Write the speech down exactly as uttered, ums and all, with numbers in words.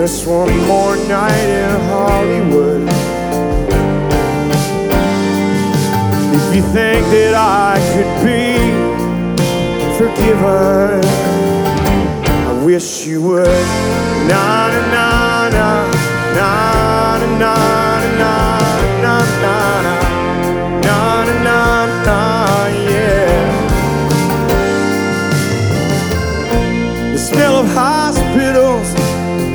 just one more night in Hollywood. If you think that I could be forgiven, I wish you would not.